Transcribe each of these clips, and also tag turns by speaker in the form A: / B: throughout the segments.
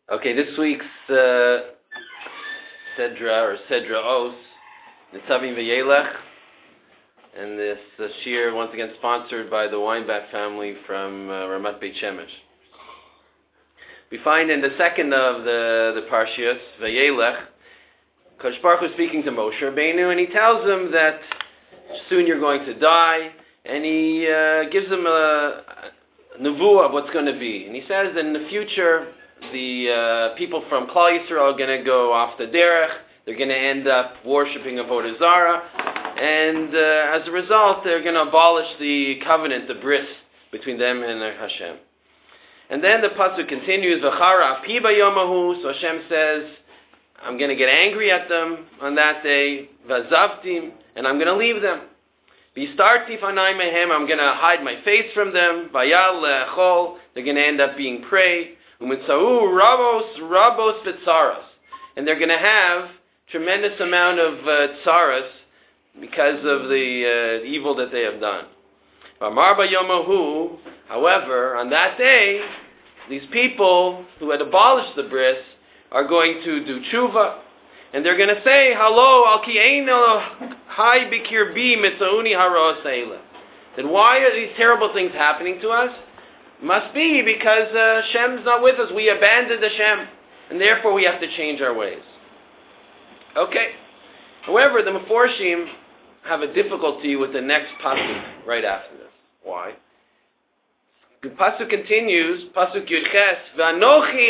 A: Okay, this week's Sedra or Sedra Os, Nitzavim V'Yelech, and this shir once again sponsored by the Weinbach family from Ramat Beit Shemesh. We find in the second of the Parshias, V'Yelech, Kodesh Baruch Hu is speaking to Moshe Rabbeinu, and he tells him that soon you're going to die, and he gives him a nevuah of what's going to be. And he says that in the future, the people from Klal Yisrael are going to go off the derech. They're going to end up worshipping Avodah Zarah, and as a result, they're going to abolish the covenant, the bris, between them and Hashem. And then the pasuk continues, V'chara api bayomahu. So Hashem says, I'm going to get angry at them on that day, Vazavtim, and I'm going to leave them. V'starti fanai mehem. I'm going to hide my face from them. Vayal le'echol. They're going to end up being prey. Umitzau rabos v'tzaras, and they're going to have tremendous amount of tzaras because of the evil that they have done. V'amar bayomahu. However, on that day, these people who had abolished the bris are going to do tshuva, and they're going to say, "Hello, al ki'ein hai bikirbi mitzauni hara seila." Then why are these terrible things happening to us? Must be because Hashem's not with us. We abandoned Hashem, and therefore we have to change our ways. Okay. However, the Meforshim have a difficulty with the next pasuk right after this. Why? The pasuk continues, pasuk Yudches, V'anochi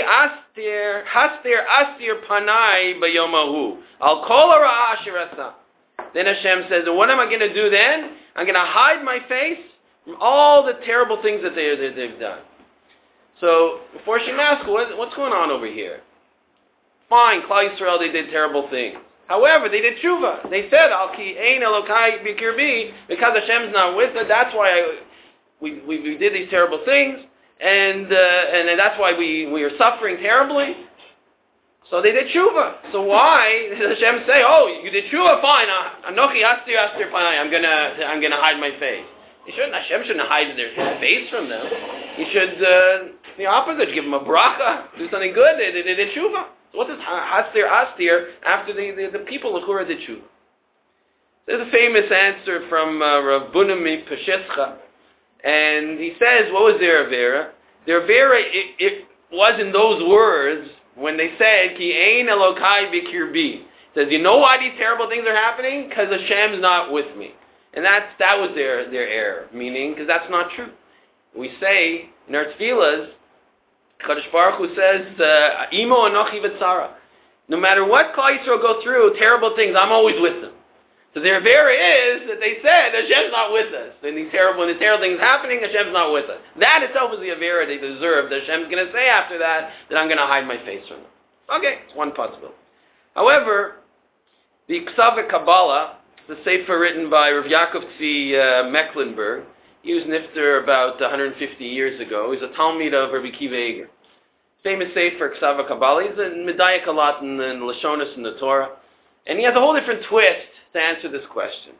A: astir panai bayomahu al kol hara asher asa. Then Hashem says, what am I going to do then? I'm going to hide my face from all the terrible things that they've done. So, before she asks, what's going on over here? Fine, Klal Yisrael, they did terrible things. However, they did tshuva. They said, Al ki ein Elokai bikirbi, because Hashem's not with us, that's why we did these terrible things, and that's why we are suffering terribly. So they did tshuva. So why does Hashem say, oh, you did tshuva, fine, Anochi astir panai, I'm gonna hide my face. Hashem shouldn't hide their face from them. He should, the opposite, give them a bracha, do something good. They did tshuva. So what is astir after the people of Hura did tshuva? There's a famous answer from Rav Bunami Peshischa, and he says, what was their avera? Their avera, it was in those words when they said, Ki ein Elokai bikirbi. Says, you know why these terrible things are happening? Because Hashem's not with me. And that was their error, meaning, because that's not true. We say, in our tefillas, Kadosh Baruch Hu says, Imo anochi v'tzara. No matter what Klal Yisrael go through, terrible things, I'm always with them. So their error is that they said, Hashem's not with us. When the terrible things happening, Hashem's not with us. That itself is the avera they deserve. That Hashem's going to say after that I'm going to hide my face from them. Okay, it's one possibility. However, the Ksava Kabbalah, the sefer written by Rav Yaakov Tzvi Mecklenburg. He was nifter about 150 years ago. He's a Talmid of Rabbi Akiva Eiger. Famous sefer Ksava Kabbalah. He's a Medayak a lot in Lashonis in the Torah. And he has a whole different twist to answer this question.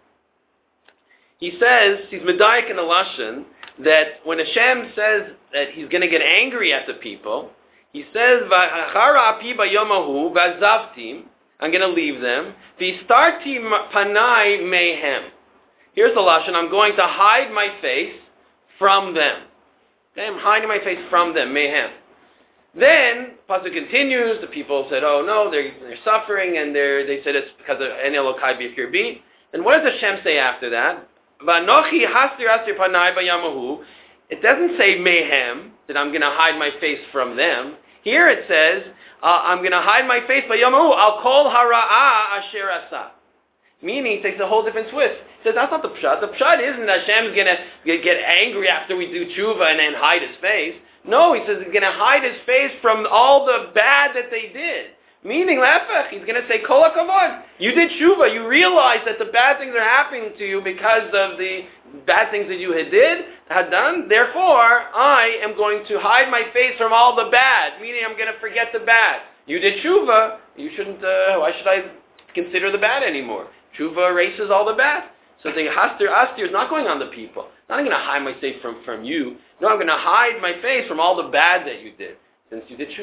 A: He says, he's Medayak in the Lashon, that when Hashem says that he's going to get angry at the people, he says, V'achara api bayomahu v'azavtim, I'm going to leave them. V'starti panai mehem. Here's the lashon. I'm going to hide my face from them. Okay, I'm hiding my face from them. Mehem. Then pasuk continues. The people said, "Oh no, they're suffering," and they said it's because of en Elokai bikirbi. And what does Hashem say after that? V'anochi astir panai bayamahu. It doesn't say mehem that I'm going to hide my face from them. Here it says, I'm going to hide my face by Yamahu. I'll call hara'a asher asa. Meaning, it takes a whole different twist. He says, that's not the pshat. The pshat isn't that Hashem's going to get angry after we do tshuva and then hide his face. No, he says he's going to hide his face from all the bad that they did. Meaning, lefech, he's going to say, kol hakavod. You did tshuva. You realize that the bad things are happening to you because of the bad things that you had done. Therefore, I am going to hide my face from all the bad. Meaning, I'm going to forget the bad. You did tshuva. You shouldn't. Why should I consider the bad anymore? Tshuva erases all the bad. So the astir is not going on the people. Not I'm going to hide my face from you. No, I'm going to hide my face from all the bad that you did since you did tshuva.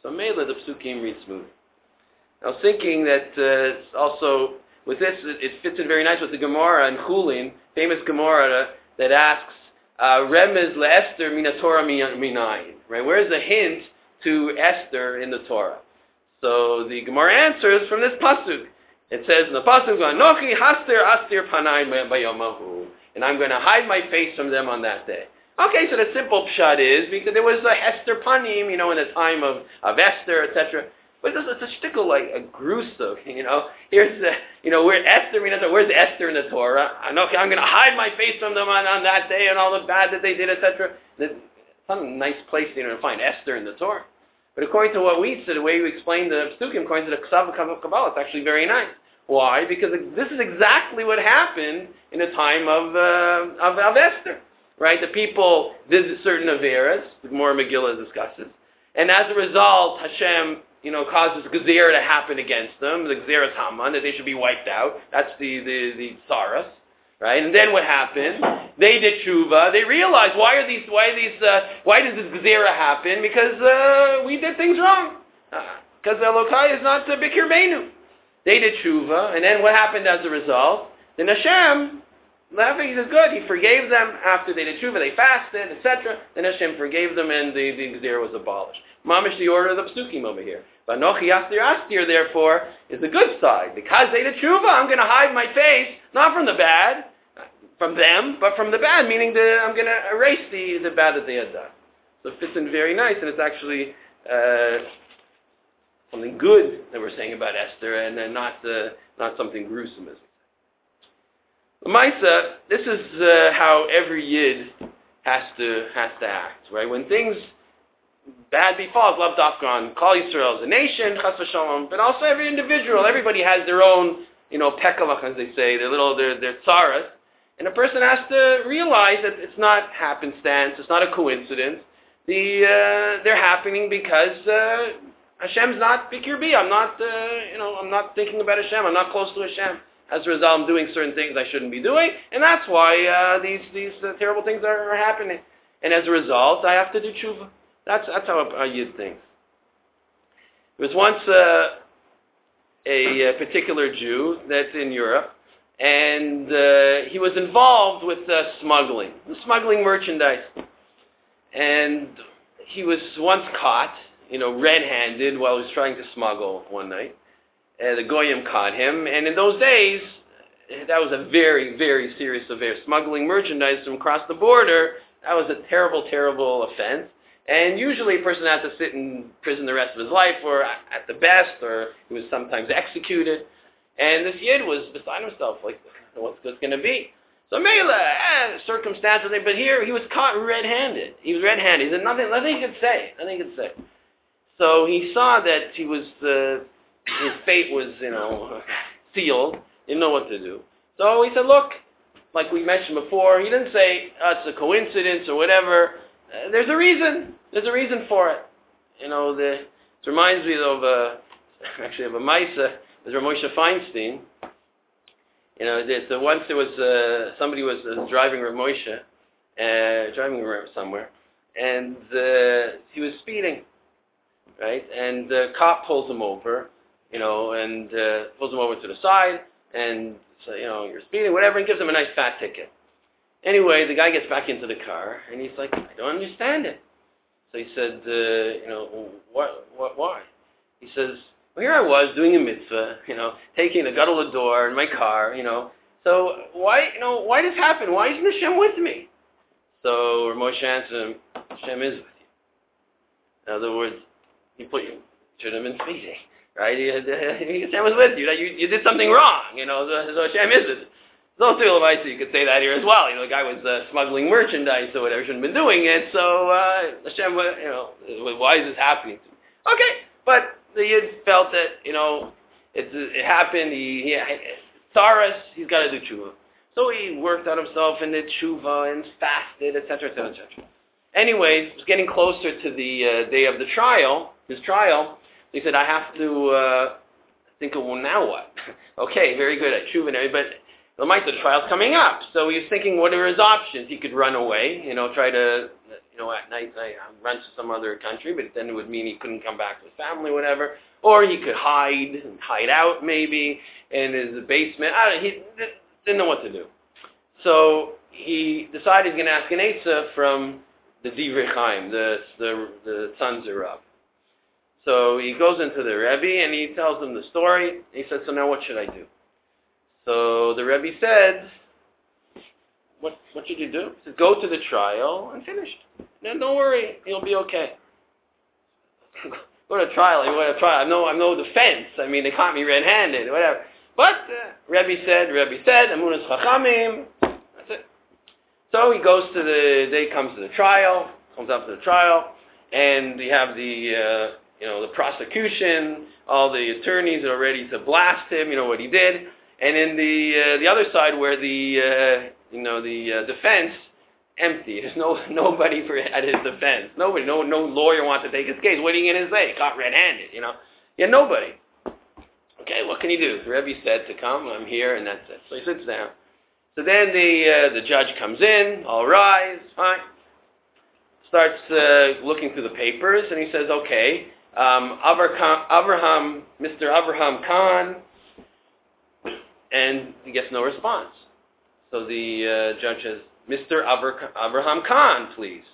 A: So Mela, the Psukim read smooth. I was thinking that it's also, with this, it fits in very nice with the Gemara in Chulin, famous Gemara that asks, Remez le'Esther mina Torah minayin, right? Where's the hint to Esther in the Torah? So the Gemara answers from this pasuk. It says in the pasuk, Anochi haster astir panai bayomahu, and I'm going to hide my face from them on that day. Okay, so the simple pshat is because there was a Hester panim, in the time of Esther, etc. But it's a shtickle like a gruesome, Here's the, where's Esther in the Torah? Okay, I'm going to hide my face from them on that day and all the bad that they did, etc. Some nice place to find Esther in the Torah. But according to what we said, the way we explained the Psukim, according to the Ksav Kabbalah, it's actually very nice. Why? Because this is exactly what happened in the time of Esther, right? The people visit certain Averas, the Gemara Megillah discusses, and as a result, Hashem, causes Gezerah to happen against them, the Gezerah Haman, that they should be wiped out. That's the Tsaras, right? And then what happened? They did tshuva. They realized why does this Gezerah happen? Because we did things wrong. Because Elokai is not Bikir Beinu. They did tshuva, and then what happened as a result? Then Hashem, laughing, he says, good, he forgave them after they did tshuva, they fasted, etc. Then Hashem forgave them, and the Gezerah was abolished. Mamish, the order of the Psukim over here. But Nochi Astir, therefore, is the good side. Because they did tshuva, I'm going to hide my face, not from the bad, from them, but from the bad, meaning I'm going to erase the bad that they had done. So it fits in very nice, and it's actually something good that we're saying about Esther, and not something gruesome. L'maisa, this is how every Yid has to act, right? When things bad befalls, Lav Dafka on Kol Yisrael as a nation, Chas v'Shalom, but also every individual. Everybody has their own, pekalach, as they say, their tzaras, and a person has to realize that it's not happenstance, it's not a coincidence. They're happening because Hashem's not Bikir Bi. I'm not thinking about Hashem. I'm not close to Hashem. As a result, I'm doing certain things I shouldn't be doing, and that's why these terrible things are happening. And as a result, I have to do tshuva. That's how a Yid thinks. There was once a particular Jew that's in Europe, and he was involved with smuggling merchandise. And he was once caught, red-handed while he was trying to smuggle one night. The Goyim caught him, and in those days, that was a very, very serious affair. Smuggling merchandise from across the border, that was a terrible, terrible offense. And usually a person had to sit in prison the rest of his life, or at the best, or he was sometimes executed. And this Yid was beside himself, like, what's this going to be? So Mela, circumstances, but here he was caught red-handed. He was red-handed. He said nothing he could say. So he saw that his fate was, sealed. Didn't know what to do. So he said, look, like we mentioned before, he didn't say it's a coincidence or whatever. There's a reason. There's a reason for it. It reminds me of a Maisa. There's Rav Moshe Feinstein. Once there was somebody was driving Rav Moshe, driving around somewhere, and he was speeding, right? And the cop pulls him over, and pulls him over to the side, and so, you're speeding, whatever, and gives him a nice fat ticket. Anyway, the guy gets back into the car, and he's like, I don't understand it. So he said, why? He says, well, here I was doing a mitzvah, taking the gadol door in my car, so why this happen? Why isn't Hashem with me? So Rav Moshe answered him, Hashem is with you. In other words, he should have been speeding, right? Hashem was with you. You did something wrong, so Hashem is with you. So you could say that here as well. The guy was smuggling merchandise or whatever, shouldn't have been doing it. So Hashem, why is this happening to me? Okay, but the Yid felt that it happened. He Tsaras, he's got to do tshuva. So he worked on himself and did tshuva and fasted, etc., etc., etc. Anyways, it was getting closer to the day of the trial. His trial. He said, I have to think of, well, now what? Okay, very good at tshuva and everything, but the trial's coming up. So he was thinking, what are his options? He could run away, try to at night run to some other country, but then it would mean he couldn't come back to his family, whatever. Or he could hide out maybe in his basement. He didn't know what to do. So he decided he's going to ask an Eitzah from the Divrei Chaim, the sons of Rav. So he goes into the Rebbe and he tells him the story. He said, so now what should I do? So the Rebbe said, what should you do? He said, go to the trial and finish. Then don't worry, you'll be okay. Go to trial. You want to try? I'm no defense. I mean, they caught me red-handed, whatever. But Rebbe said, Amunas Chachamim. That's it. So he comes to the trial, comes up to the trial, and you have the prosecution, all the attorneys are ready to blast him. You know what he did, and in the other side where the defense. Empty. There's nobody at his defense. Nobody. No lawyer wants to take his case. What are you going to say? Caught red-handed. Yeah, nobody. Okay, what can you do? The Rebbe said to come. I'm here, and that's it. So he sits down. So then the judge comes in. All rise. Fine. Starts looking through the papers, and he says, "Okay, Mr. Avraham Khan," and he gets no response. So the judge says, Mr. Avraham Khan, please.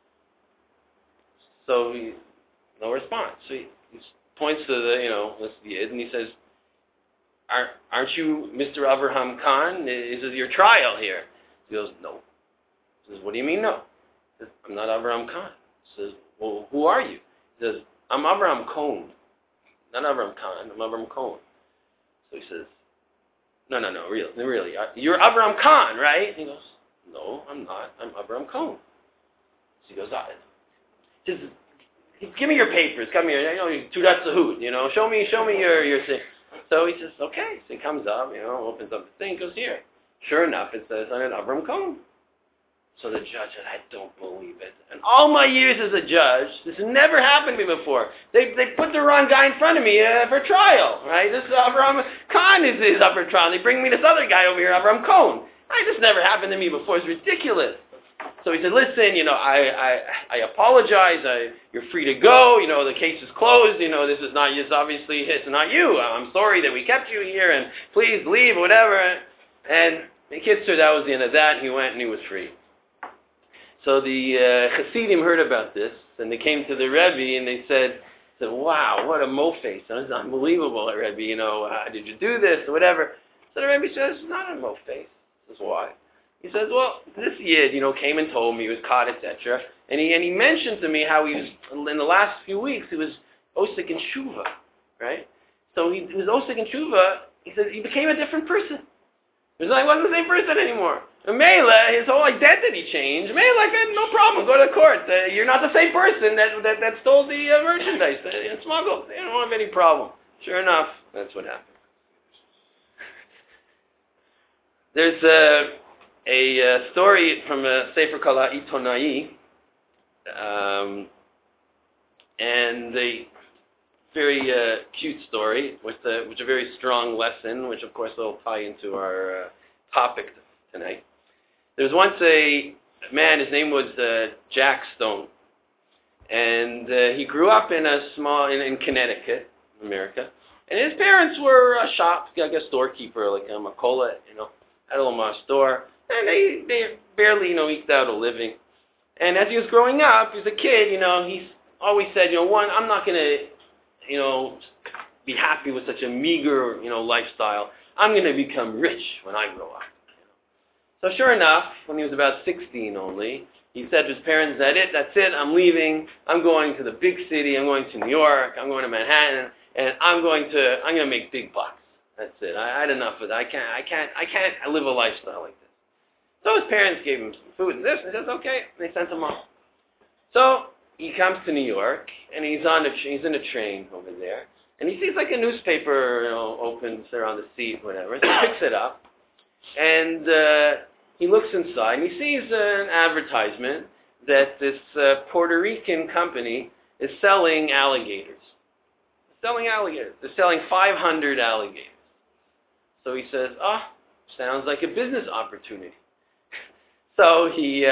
A: So no response. So he points to the Yid, and he says, aren't you Mr. Avraham Khan? Is it your trial here? He goes, no. He says, what do you mean no? He says, I'm not Avraham Khan. He says, well, who are you? He says, I'm Avraham Cohen. Not Avraham Khan, I'm Avraham Cohen. So he says, no, really. You're Avraham Khan, right? He goes, no, I'm not. I'm Avraham Cohen. So he goes, just give me your papers. Come here. Tudat Zahut. Show me your thing. So he says, okay. So he comes up, opens up the thing, goes here. Sure enough, it says on it Avraham Cohen. So the judge said, I don't believe it. And all my years as a judge, this has never happened to me before. They put the wrong guy in front of me for trial, right? This Avraham Khan is up for trial. They bring me this other guy over here, Avraham Cohen. This never happened to me before. It's ridiculous. So he said, listen, I apologize. You're free to go. The case is closed. This is not you. Obviously, it's not you. I'm sorry that we kept you here, and please leave, whatever. And the Kitzur, that was the end of that. He went and he was free. So the Hasidim heard about this, and they came to the Rebbe, and they said, wow, what a mo-face. It's unbelievable, Rebbe. Did you do this, or whatever? So the Rebbe says, it's not a mo-face. This is why. He says, well, this Yid, came and told me he was caught, etc. And he mentioned to me how he was, in the last few weeks, he was osik in Shuva, right? So he was osik in Shuva. He said he became a different person. He wasn't the same person anymore. And Mela, his whole identity changed. Mela, I said, no problem, go to court. You're not the same person that stole the merchandise and smuggled. You don't have any problem. Sure enough, that's what happened. There's a story from a Sefer called Itonai, and a very cute story with a very strong lesson, which of course will tie into our topic tonight. There was once a man, his name was Jack Stone, and he grew up in in Connecticut, America, and his parents were a storekeeper, like a Macola, had a little store, and they barely, eked out a living. And as he was growing up, he was a kid, he's always said, one, I'm not going to, be happy with such a meager, lifestyle. I'm going to become rich when I grow up. So sure enough, when he was about 16 only, he said to his parents, that's it, I'm leaving, I'm going to the big city, I'm going to New York, I'm going to Manhattan, and I'm going to make big bucks. That's it. I had enough of it. I can't live a lifestyle like this. So his parents gave him some food and this, and he says, okay. And they sent him off. So he comes to New York, and he's in a train over there, and he sees like a newspaper, opens there on the seat, whatever. So he picks it up, and he looks inside, and he sees an advertisement that this Puerto Rican company is selling alligators. They're selling 500 alligators. So he says, sounds like a business opportunity. So he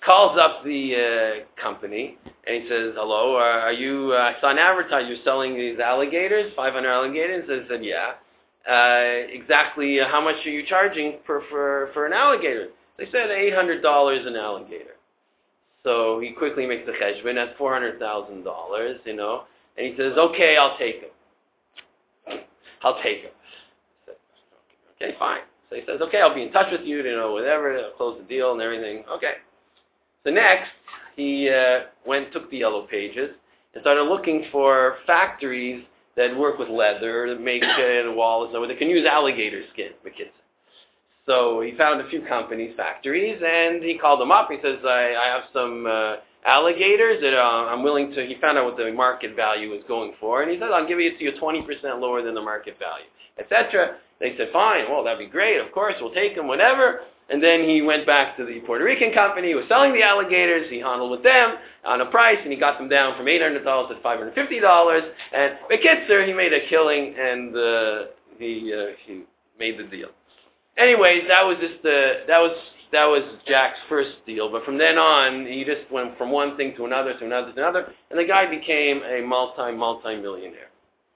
A: calls up the company, and he says, hello, are you, I saw an advertisement, you're selling these alligators, 500 alligators? I said, yeah. Exactly how much are you charging for an alligator? They said $800 an alligator. So he quickly makes the cheshbon, that's $400,000, you know, and he says, okay, I'll take him. I'll take him. I said, okay, fine. So he says, okay, I'll be in touch with you, you know, whatever, I'll close the deal and everything. Okay. So next, he took the yellow pages and started looking for factories that work with leather, that make walls, so they can use alligator skin, the kids. So he found a few companies, factories, and he called them up. He says, I have some alligators that I'm willing to, he found out what the market value was going for, and he said, I'll give it to you 20% lower than the market value, etc. They said, fine, well, that'd be great, of course, we'll take them, whatever. And then he went back to the Puerto Rican company who was selling the alligators. He handled with them on a price, and he got them down from $800 to $550. And Bekitzer, he made a killing, and he made the deal. Anyways, that was Jack's first deal. But from then on, he just went from one thing to another, and the guy became a multi-millionaire.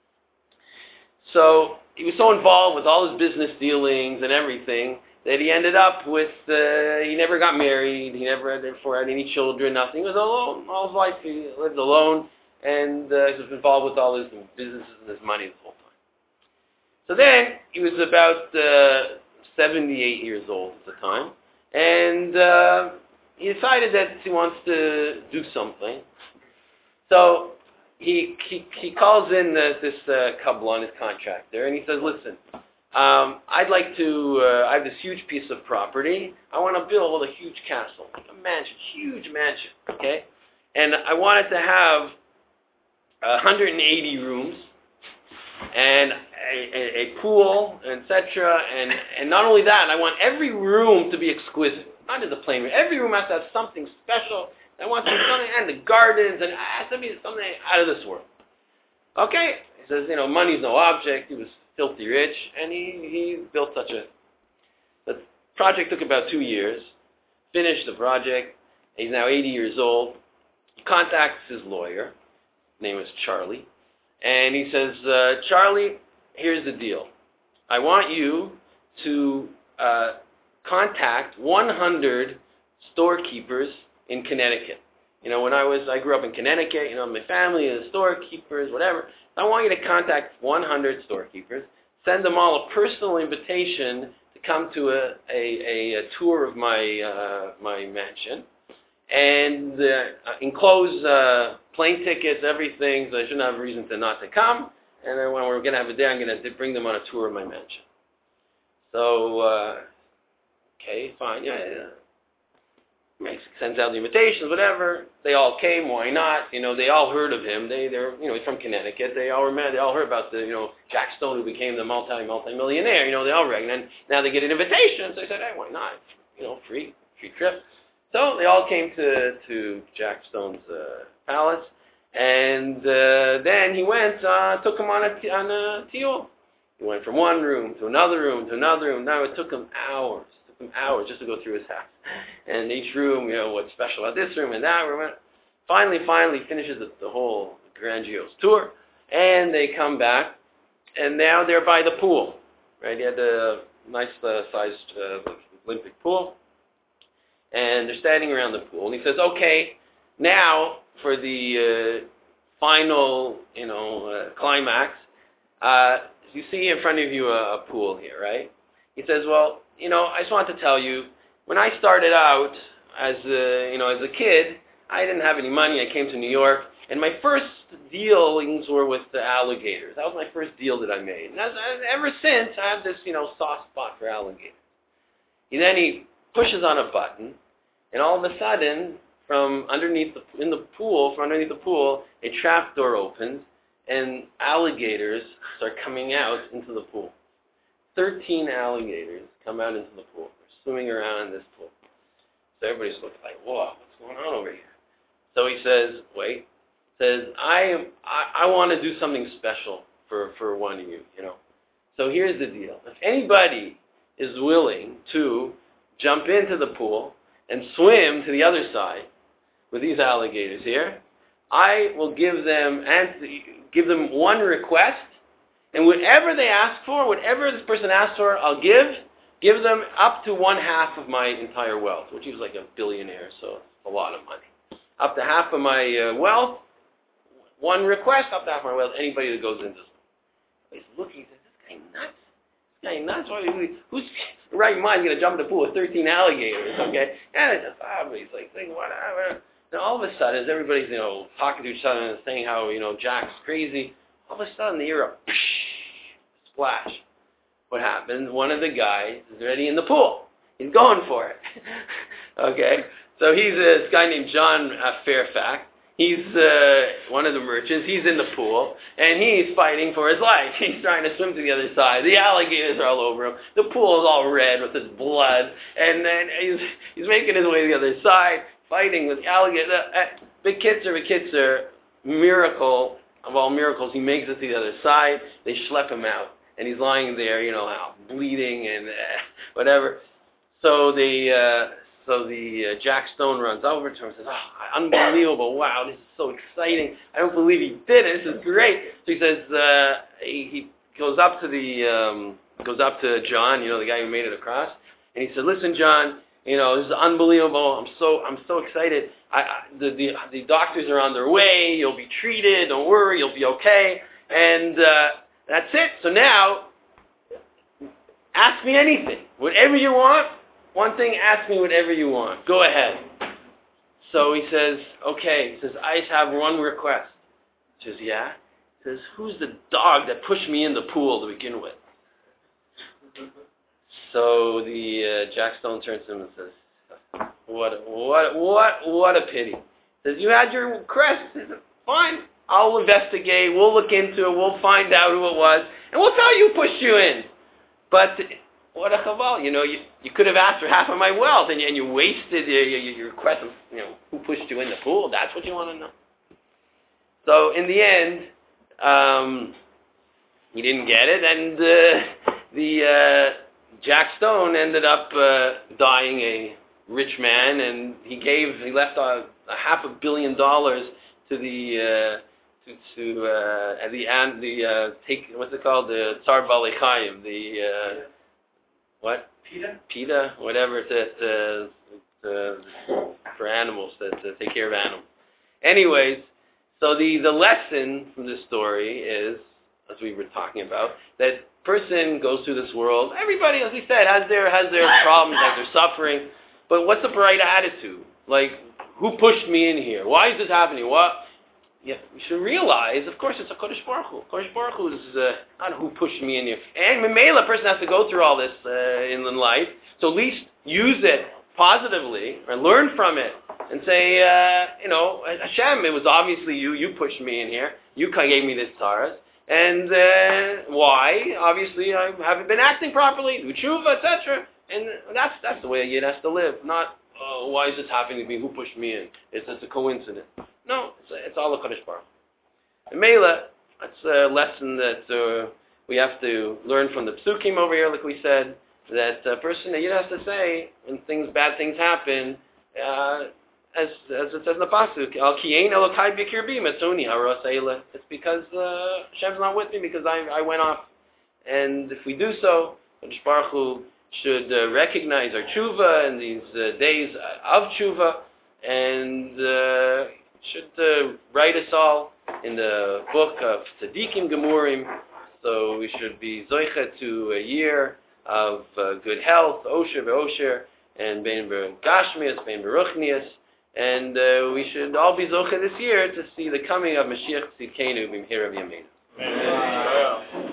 A: So he was so involved with all his business dealings and everything that he ended up with, he never got married, he never had any children, nothing. He was alone. All his life he lived alone, and he was involved with all his businesses and his money the whole time. So then, he was about 78 years old at the time, and he decided that he wants to do something. So he calls in this Kabbalah, his contractor, and he says, listen, I'd like to, I have this huge piece of property. I want to build a huge castle, like a mansion, huge mansion, okay? And I want it to have 180 rooms and a pool, etc. And not only that, I want every room to be exquisite, not just a plain room. Every room has to have something special. I want to be something, and the gardens, and it has to be something out of this world. Okay? He says, you know, money's no object. He was filthy rich, and he built such a... The project took about 2 years, finished the project. He's now 80 years old. He contacts his lawyer. His name is Charlie. And he says, Charlie, here's the deal. I want you to contact 100 storekeepers in Connecticut. You know, I grew up in Connecticut, you know, my family is storekeepers, whatever. I want you to contact 100 storekeepers, send them all a personal invitation to come to a tour of my mansion, and enclose plane tickets, everything, so they shouldn't have a reason to not to come. And then when we're going to have a day, I'm going to bring them on a tour of my mansion. So, okay, fine, yeah. Sends out the invitations, whatever. They all came. Why not? You know, they all heard of him. They're you know, he's from Connecticut. They all heard about the, you know, Jack Stone, who became the multi-millionaire. You know, they all recognize. And now they get an invitation. So they said, hey, why not? You know, free trip. So they all came to Jack Stone's palace, and then he went, took him on a tiul. He went from one room to another room to another room. Now it took him hours. Just to go through his house. And each room, you know, what's special about this room and that room. Finally finishes the whole grandiose tour, and they come back, and now they're by the pool, right? He had a nice sized Olympic pool, and they're standing around the pool, and he says, okay, now for the final, you know, climax, you see in front of you a pool here, right? He says, well, you know, I just want to tell you, when I started out as a kid, I didn't have any money. I came to New York, and my first dealings were with the alligators. That was my first deal that I made. And ever since, I have this, you know, soft spot for alligators. And then he pushes on a button, and all of a sudden, from underneath the pool, a trap door opens, and alligators start coming out into the pool. 13 alligators come out into the pool. They're swimming around in this pool. So everybody's looking like, whoa, what's going on over here? So he says, wait. He says, I want to do something special for one of you, you know. So here's the deal. If anybody is willing to jump into the pool and swim to the other side with these alligators here, I will give them one request, and whatever they ask for, whatever this person asks for, I'll give them up to 1/2 of my entire wealth, which is like a billionaire, so it's a lot of money. Up to half of my wealth, one request, up to half of my wealth, anybody that goes into this. He's looking, he says, this guy nuts. This guy nuts. Who's in right mind going to jump in the pool with 13 alligators, okay? And it's just, he's like, saying, whatever. Now all of a sudden, as everybody's, talking to each other and saying how, Jack's crazy, all of a sudden they hear a splash. What happened? One of the guys is already in the pool. He's going for it. Okay? So he's this guy named John Fairfax. He's one of the merchants. He's in the pool, and he's fighting for his life. He's trying to swim to the other side. The alligators are all over him. The pool is all red with his blood, and then he's making his way to the other side, fighting with the alligators. Bekitzer, miracle of all miracles, he makes it to the other side. They schlep him out, and he's lying there, bleeding and whatever. So the Jack Stone runs over to him and says, unbelievable, wow, this is so exciting. I don't believe he did it. This is great. So he says, he goes up to John, the guy who made it across, and he said, listen, John, this is unbelievable. I'm so excited. The doctors are on their way. You'll be treated. Don't worry. You'll be okay. And that's it. So now, ask me anything. Whatever you want. One thing, ask me whatever you want. Go ahead. So he says, okay. He says, I just have one request. He says, yeah? He says, who's the dog that pushed me in the pool to begin with? So the Jack Stone turns to him and says, what a pity. He says, you had your request. He says, fine. I'll investigate. We'll look into it. We'll find out who it was. And we'll tell you who pushed you in. But what a chaval, you could have asked for half of my wealth, and you wasted your request of, who pushed you in the pool. That's what you want to know. So in the end, he didn't get it, and the Jack Stone ended up dying a rich man, and he left a $500 million to the what's it called, the Tsar Bali Chaim, what? PETA, whatever, for animals, to take care of animals. Anyways, so the lesson from this story is, as we were talking about, that person goes through this world. Everybody, as we said, has their problems, has their suffering. But what's the right attitude? Like, who pushed me in here? Why is this happening? What? Yeah, we should realize, of course, it's a Kodesh Baruch Hu. Kodesh Baruch Hu is not who pushed me in here. And Memela, a person has to go through all this in life, so at least use it positively, or learn from it, and say, Hashem, it was obviously you pushed me in here. You gave me this taras. And why? Obviously, I haven't been acting properly, do tshuva, etc. And that's the way a yid has to live. Not, why is this happening to me? Who pushed me in? It's a coincidence. No, it's all a Kodesh Baruch. And Mela, that's a lesson that we have to learn from the Psukim over here, like we said, that a person, a yid has to say, when bad things happen, as it says in the pasuk, Al Kiyein Elokai B'Kirbi Metzoni Haros Eila. It's because Hashem's not with me, because I went off. And if we do so, Kodesh Baruch Hu should recognize our tshuva in these days of tshuva, and should write us all in the book of Tzadikim Gemurim. So we should be zoichet to a year of good health, osher ve'osher, and bein b'gashmias, bein b'ruchnias. And we should all be zoichet this year to see the coming of Mashiach Tzidkenu b'mhira v'yameinu.